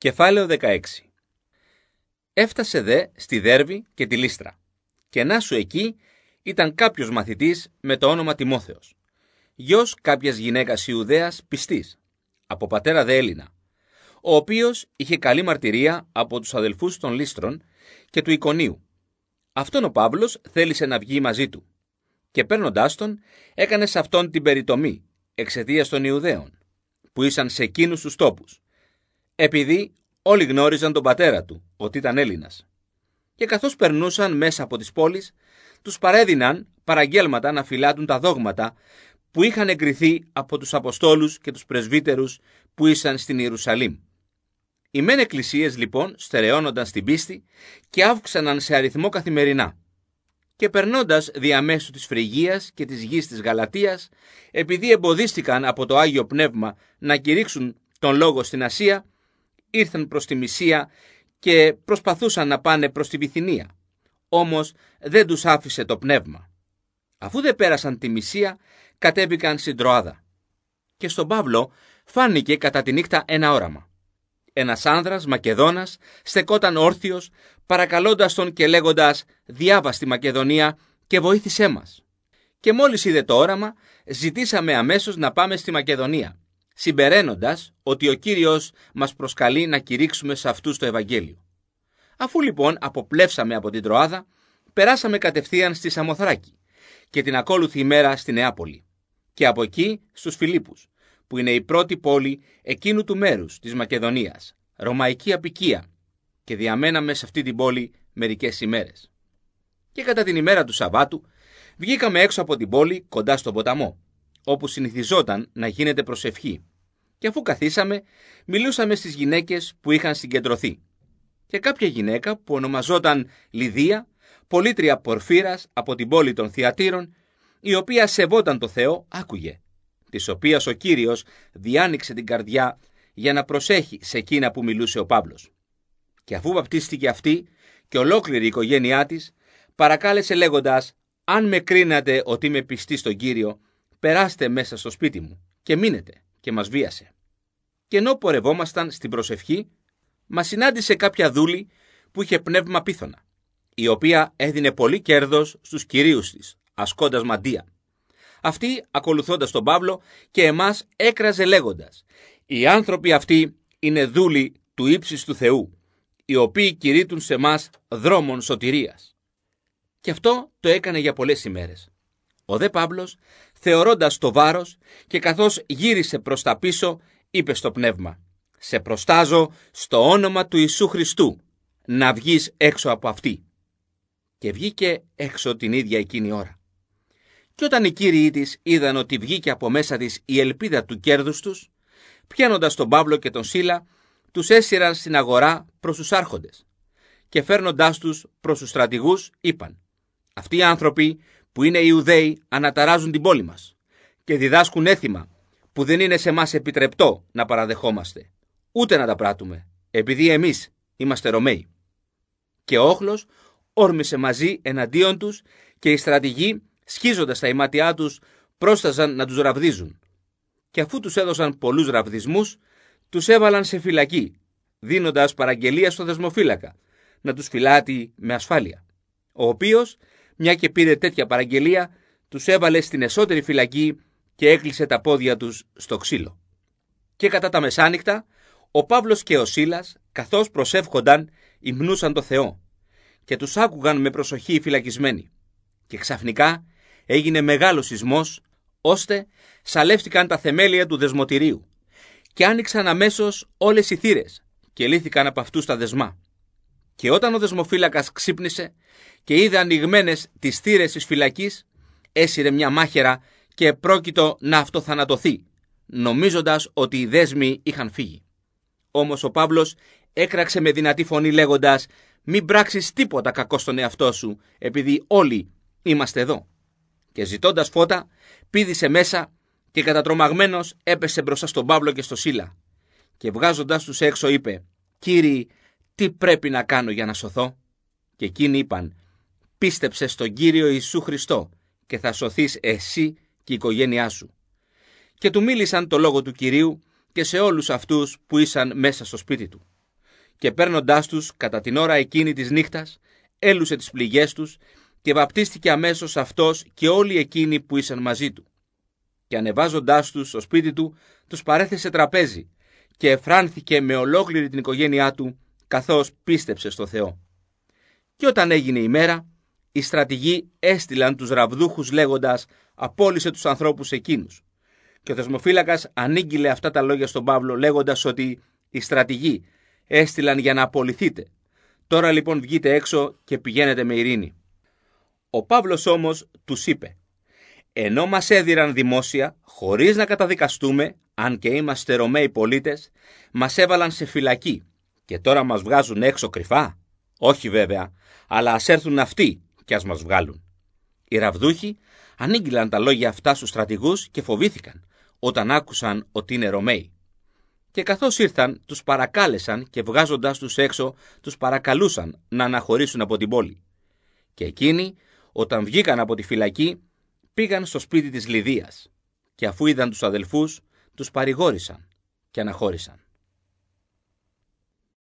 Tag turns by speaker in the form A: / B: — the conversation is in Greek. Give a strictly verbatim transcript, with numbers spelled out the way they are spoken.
A: Κεφάλαιο δεκαέξι. Έφτασε δε στη Δέρβη και τη Λύστρα, και να σου εκεί ήταν κάποιος μαθητής με το όνομα Τιμόθεος, γιος κάποιας γυναίκας Ιουδαίας πιστής, από πατέρα δε Έλληνα, ο οποίος είχε καλή μαρτυρία από τους αδελφούς των Λύστρων και του Ικονίου. Αυτόν ο Παύλος θέλησε να βγει μαζί του, και παίρνοντάς τον έκανε σε αυτόν την περιτομή εξαιτίας των Ιουδαίων, που ήσαν σε εκείνους τους τόπους, επειδή όλοι γνώριζαν τον πατέρα του, ότι ήταν Έλληνας. Και καθώς περνούσαν μέσα από τις πόλεις, τους παρέδιναν παραγγέλματα να φυλάτουν τα δόγματα που είχαν εγκριθεί από τους Αποστόλους και τους πρεσβύτερους που ήσαν στην Ιερουσαλήμ. Οι μεν εκκλησίες λοιπόν στερεώνονταν στην πίστη και αύξαναν σε αριθμό καθημερινά. Και περνώντας διαμέσου της Φρυγίας και της γης της Γαλατίας, επειδή εμποδίστηκαν από το Άγιο Πνεύμα να κηρύξουν τον λόγο στην Ασία, ήρθαν προς τη Μυσία και προσπαθούσαν να πάνε προς τη Βυθινία. Όμως δεν τους άφησε το πνεύμα. Αφού δεν πέρασαν τη Μυσία, κατέβηκαν στην Τροάδα. Και στον Παύλο φάνηκε κατά τη νύχτα ένα όραμα. Ένας άνδρας Μακεδόνας στεκόταν όρθιος, παρακαλώντας τον και λέγοντας «Διάβα στη Μακεδονία και βοήθησέ μας». Και μόλις είδε το όραμα, ζητήσαμε αμέσως να πάμε στη Μακεδονία, συμπεραίνοντας ότι ο Κύριος μας προσκαλεί να κηρύξουμε σε αυτούς το Ευαγγέλιο. Αφού λοιπόν αποπλεύσαμε από την Τροάδα, περάσαμε κατευθείαν στη Σαμοθράκη και την ακόλουθη ημέρα στη Νεάπολη, και από εκεί στους Φιλίππους, που είναι η πρώτη πόλη εκείνου του μέρους της Μακεδονίας, ρωμαϊκή αποικία, και διαμέναμε σε αυτή την πόλη μερικές ημέρες. Και κατά την ημέρα του Σαββάτου βγήκαμε έξω από την πόλη κοντά στον ποταμό, όπου συνηθιζόταν να γίνεται προσευχή, και αφού καθίσαμε μιλούσαμε στις γυναίκες που είχαν συγκεντρωθεί. Και κάποια γυναίκα που ονομαζόταν Λιδία, πολίτρια Πορφύρας από την πόλη των Θιατήρων, η οποία σεβόταν το Θεό, άκουγε, της οποίας ο Κύριος διάνοιξε την καρδιά για να προσέχει σε εκείνα που μιλούσε ο Παύλος. Και αφού βαπτίστηκε αυτή και ολόκληρη η οικογένειά της, παρακάλεσε λέγοντας «Αν με κρίνατε ότι είμαι πιστή στον Κύριο, περάστε μέσα στο σπίτι μου και μείνετε», και μας βίασε. Και ενώ πορευόμασταν στην προσευχή, μας συνάντησε κάποια δούλη που είχε πνεύμα πίθωνα, η οποία έδινε πολύ κέρδος στους κυρίους της, ασκώντας μαντεία. Αυτή, ακολουθώντας τον Παύλο και εμάς, έκραζε λέγοντας «Οι άνθρωποι αυτοί είναι δούλοι του ύψης του Θεού, οι οποίοι κηρύττουν σε μας δρόμων σωτηρίας». Και αυτό το έκανε για πολλές ημέρες. Ο δε Παύλος, θεωρώντας το βάρος και καθώς γύρισε προς τα πίσω, είπε στο πνεύμα «Σε προστάζω στο όνομα του Ιησού Χριστού να βγεις έξω από αυτή». Και βγήκε έξω την ίδια εκείνη ώρα. Και όταν οι κύριοι της είδαν ότι βγήκε από μέσα της η ελπίδα του κέρδους τους, πιάνοντας τον Παύλο και τον Σίλα, τους έσυραν στην αγορά προς τους άρχοντες και φέρνοντάς τους προς τους στρατηγούς είπαν «Αυτοί οι άνθρωποι που είναι Ιουδαίοι αναταράζουν την πόλη μας και διδάσκουν έθιμα που δεν είναι σε μας επιτρεπτό να παραδεχόμαστε, ούτε να τα πράττουμε, επειδή εμείς είμαστε Ρωμαίοι». Και ο όχλος όρμησε μαζί εναντίον τους και οι στρατηγοί, σχίζοντας τα ημάτια τους, πρόσταζαν να τους ραβδίζουν. Και αφού τους έδωσαν πολλούς ραβδισμούς, τους έβαλαν σε φυλακή, δίνοντας παραγγελία στο δεσμοφύλακα να τους φυλάτει με ασφάλεια, ο οποίος, μια και πήρε τέτοια παραγγελία, τους έβαλε στην εσωτερή φυλακή και έκλεισε τα πόδια τους στο ξύλο. Και κατά τα μεσάνυχτα, ο Παύλος και ο Σίλας, καθώς προσεύχονταν, υμνούσαν το Θεό και τους άκουγαν με προσοχή οι φυλακισμένοι. Και ξαφνικά έγινε μεγάλος σεισμός, ώστε σαλεύτηκαν τα θεμέλια του δεσμοτηρίου και άνοιξαν αμέσως όλες οι θύρες και λύθηκαν από αυτούς τα δεσμά. Και όταν ο δεσμοφύλακας ξύπνησε και είδε ανοιγμένες τις θύρες της φυλακής, έσυρε μια μάχαιρα και πρόκειτο να αυτοθανατωθεί, νομίζοντας ότι οι δέσμοι είχαν φύγει. Όμως ο Παύλος έκραξε με δυνατή φωνή λέγοντας «Μην πράξεις τίποτα κακό στον εαυτό σου, επειδή όλοι είμαστε εδώ». Και ζητώντας φώτα, πήδησε μέσα και κατατρομαγμένος έπεσε μπροστά στον Παύλο και στο Σίλα. Και βγάζοντας τους έξω είπε «Κύριοι, τι πρέπει να κάνω για να σωθώ?» Και εκείνοι είπαν «Πίστεψε στον Κύριο Ιησού Χριστό και θα σωθείς εσύ και η οικογένειά σου». Και του μίλησαν το λόγο του Κυρίου και σε όλους αυτούς που ήσαν μέσα στο σπίτι του. και παίρνοντάς τους κατά την ώρα εκείνη της νύχτας, έλουσε τις πληγές τους και βαπτίστηκε αμέσως αυτός και όλοι εκείνοι που ήσαν μαζί του. Και ανεβάζοντάς τους στο σπίτι του, τους παρέθεσε τραπέζι και εφράνθηκε με ολόκληρη την οικογένειά του, καθώς πίστεψε στο Θεό. Και όταν έγινε η μέρα, οι στρατηγοί έστειλαν τους ραβδούχους λέγοντας «Απόλυσε τους ανθρώπους εκείνους». Και ο θεσμοφύλακας ανήγγειλε αυτά τα λόγια στον Παύλο λέγοντας ότι οι στρατηγοί έστειλαν για να απολυθείτε. Τώρα λοιπόν βγείτε έξω και πηγαίνετε με ειρήνη. Ο Παύλος όμως τους είπε «Ενώ μας έδιραν δημόσια, χωρίς να καταδικαστούμε, αν και είμαστε Ρωμαίοι πολίτες, μας έβαλαν σε φυλακή και τώρα μας βγάζουν έξω κρυφά. Όχι βέβαια, αλλά ας έρθουν αυτοί και ας μας βγάλουν». Οι ραβδούχοι ανήγγειλαν τα λόγια αυτά στους στρατηγούς και φοβήθηκαν όταν άκουσαν ότι είναι Ρωμαίοι. Και καθώς ήρθαν, τους παρακάλεσαν και βγάζοντας τους έξω, τους παρακαλούσαν να αναχωρήσουν από την πόλη. Και εκείνοι, όταν βγήκαν από τη φυλακή, πήγαν στο σπίτι της Λιδίας και αφού είδαν τους αδελφούς, τους παρηγόρησαν και αναχώρησαν.